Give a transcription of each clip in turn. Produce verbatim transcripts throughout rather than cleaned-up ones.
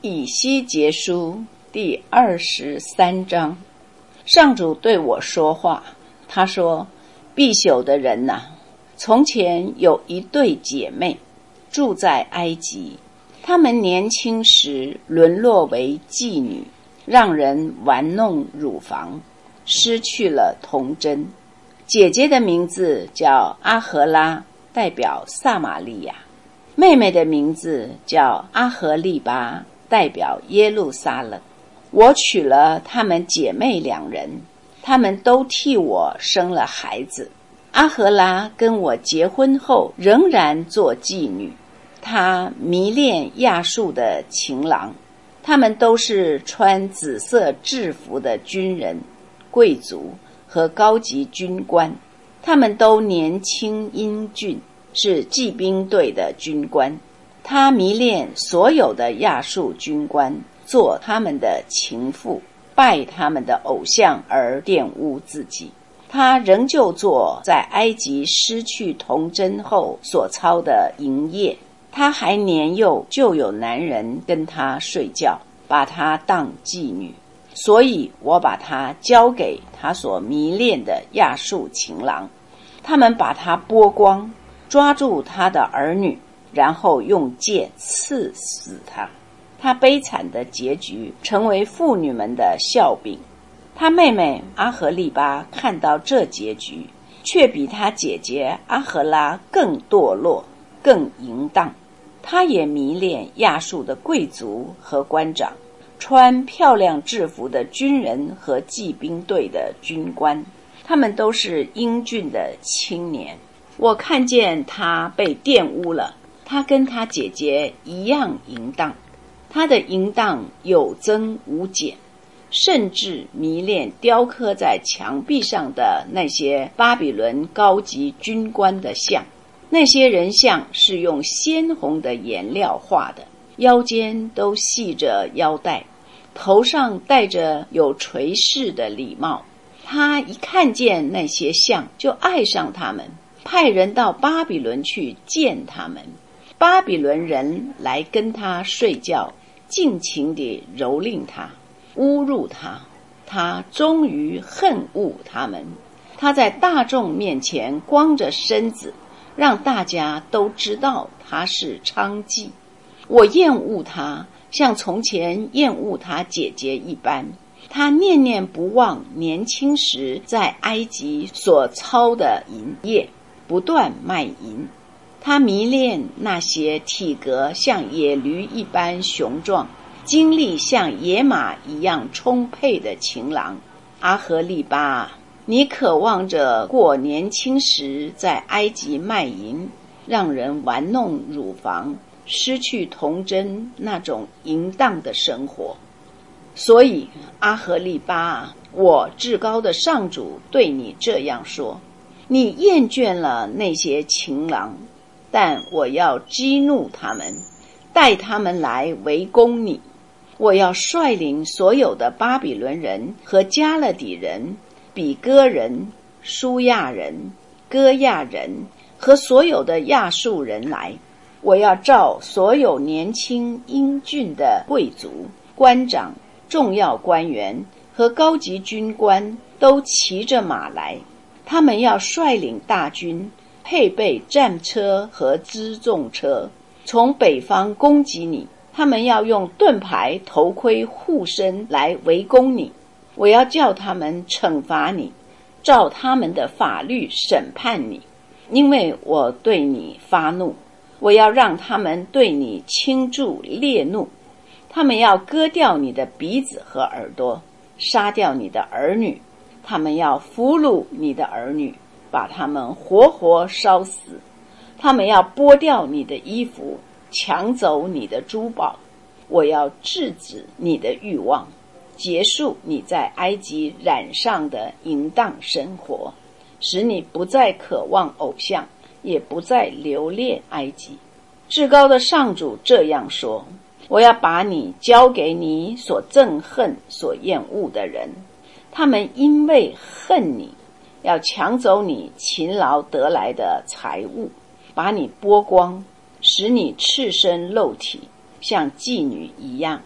以西结书第二十三章，上主对我说话，他说：必朽的人哪、啊，从前有一对姐妹住在埃及，她们年轻时沦落为妓女，让人玩弄乳房，失去了童真。姐姐的名字叫阿荷拉，代表撒玛利亚；妹妹的名字叫阿荷利巴，代表耶路撒冷。我娶了她们姐妹两人，她们都替我生了孩子。阿荷拉跟我结婚后仍然做妓女，她迷恋亚述的情郎，他们都是穿紫色制服的军人、贵族和高级军官，他们都年轻英俊，是骑兵队的军官。他迷恋所有的亚述军官，做他们的情妇，拜他们的偶像而玷污自己。他仍旧做在埃及失去童真后所操的营业。他还年幼就有男人跟他睡觉，把他当妓女，所以我把他交给他所迷恋的亚述情郎。他们把他剥光，抓住他的儿女，然后用剑刺死他。他悲惨的结局成为妇女们的笑柄。他妹妹阿荷利巴看到这结局，却比他姐姐阿荷拉更堕落，更淫荡。他也迷恋亚述的贵族和官长，穿漂亮制服的军人和骑兵队的军官，他们都是英俊的青年。我看见他被玷污了，他跟他姐姐一样淫荡，他的淫荡有增无减，甚至迷恋雕刻在墙壁上的那些巴比伦高级军官的像。那些人像是用鲜红的颜料画的，腰间都系着腰带，头上戴着有垂饰的礼帽。他一看见那些像就爱上他们，派人到巴比伦去见他们。巴比伦人来跟他睡觉，尽情地蹂躏他，侮辱他。他终于恨恶他们。他在大众面前光着身子，让大家都知道他是娼妓。我厌恶他，像从前厌恶他姐姐一般。他念念不忘年轻时在埃及所操的淫业，不断卖淫。他迷恋那些体格像野驴一般雄壮，精力像野马一样充沛的情郎。阿荷利巴，你渴望着过年轻时在埃及卖淫，让人玩弄乳房，失去童真那种淫荡的生活。所以阿荷利巴，我至高的上主对你这样说：你厌倦了那些情郎，但我要激怒他们，带他们来围攻你。我要率领所有的巴比伦人和加勒底人、比哥人、舒亚人、哥亚人和所有的亚述人来。我要召所有年轻英俊的贵族、官长、重要官员和高级军官都骑着马来，他们要率领大军，配备战车和辎重车，从北方攻击你。他们要用盾牌、头盔、护身来围攻你。我要叫他们惩罚你，照他们的法律审判你，因为我对你发怒。我要让他们对你倾注烈怒。他们要割掉你的鼻子和耳朵，杀掉你的儿女。他们要俘虏你的儿女，把他们活活烧死。他们要剥掉你的衣服，抢走你的珠宝。我要制止你的欲望，结束你在埃及染上的淫荡生活，使你不再渴望偶像，也不再留恋埃及。至高的上主这样说：我要把你交给你所憎恨、所厌恶的人，他们因为恨你，要抢走你勤劳得来的财物，把你剥光，使你赤身露体，像妓女一样。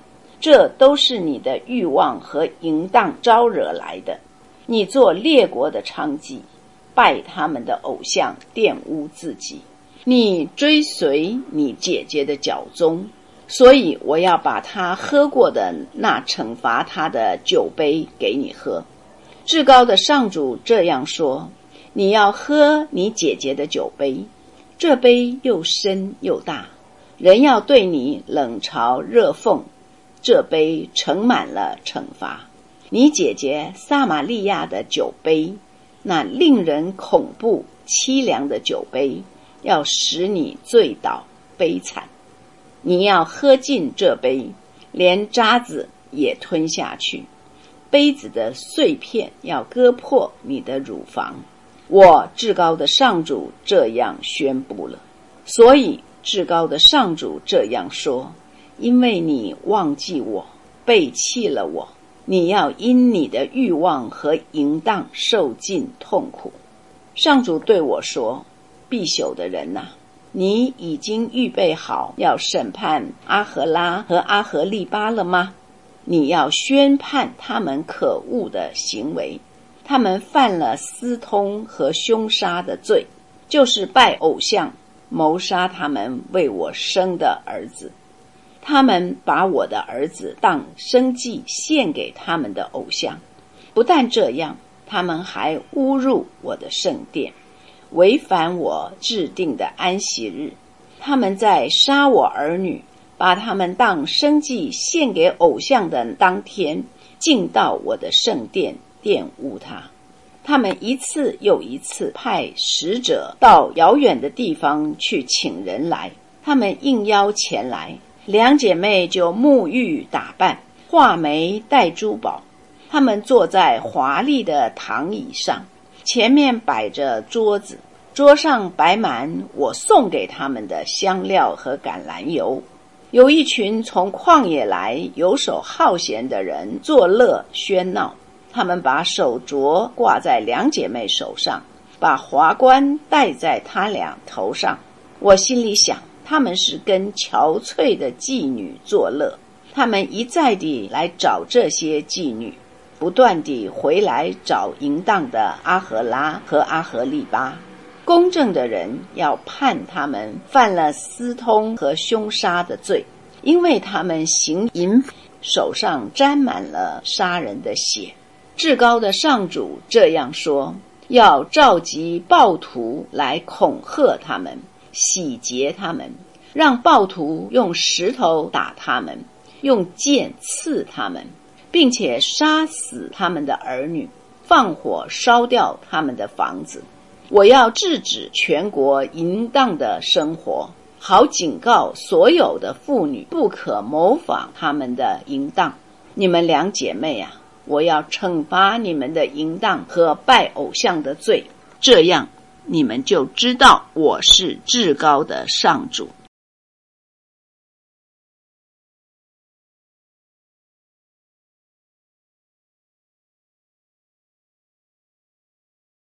这都是你的欲望和淫荡招惹来的。你做列国的娼妓，拜他们的偶像，玷污自己。你追随你姐姐的脚踪，所以我要把他喝过的那惩罚他的酒杯给你喝。至高的上主这样说，你要喝你姐姐的酒杯，这杯又深又大，人要对你冷嘲热讽，这杯盛满了惩罚。你姐姐撒玛利亚的酒杯，那令人恐怖凄凉的酒杯，要使你醉倒悲惨。你要喝尽这杯，连渣子也吞下去，杯子的碎片要割破你的乳房。我至高的上主这样宣布了。所以至高的上主这样说，因为你忘记我，背弃了我，你要因你的欲望和淫荡受尽痛苦。上主对我说，必朽的人啊，你已经预备好要审判阿荷拉和阿荷利巴了吗？你要宣判他们可恶的行为，他们犯了私通和凶杀的罪，就是拜偶像，谋杀他们为我生的儿子。他们把我的儿子当生祭献给他们的偶像。不但这样，他们还侮辱我的圣殿，违反我制定的安息日。他们在杀我儿女，把他们当生祭献给偶像的当天，进到我的圣殿玷污他。他们一次又一次派使者到遥远的地方去请人来，他们应邀前来，两姐妹就沐浴打扮，画眉戴珠宝。他们坐在华丽的躺椅上，前面摆着桌子，桌上摆满我送给他们的香料和橄榄油。有一群从旷野来游手好闲的人作乐喧闹，他们把手镯挂在两姐妹手上，把华冠戴在她俩头上。我心里想，他们是跟憔悴的妓女作乐。他们一再地来找这些妓女，不断地回来找淫荡的阿荷拉和阿荷利巴。公正的人要判他们犯了私通和凶杀的罪，因为他们行淫，手上沾满了杀人的血。至高的上主这样说，要召集暴徒来恐吓他们，洗劫他们，让暴徒用石头打他们，用剑刺他们，并且杀死他们的儿女，放火烧掉他们的房子。我要制止全国淫荡的生活，好警告所有的妇女不可模仿他们的淫荡。你们两姐妹啊，我要惩罚你们的淫荡和拜偶像的罪，这样你们就知道我是至高的上主。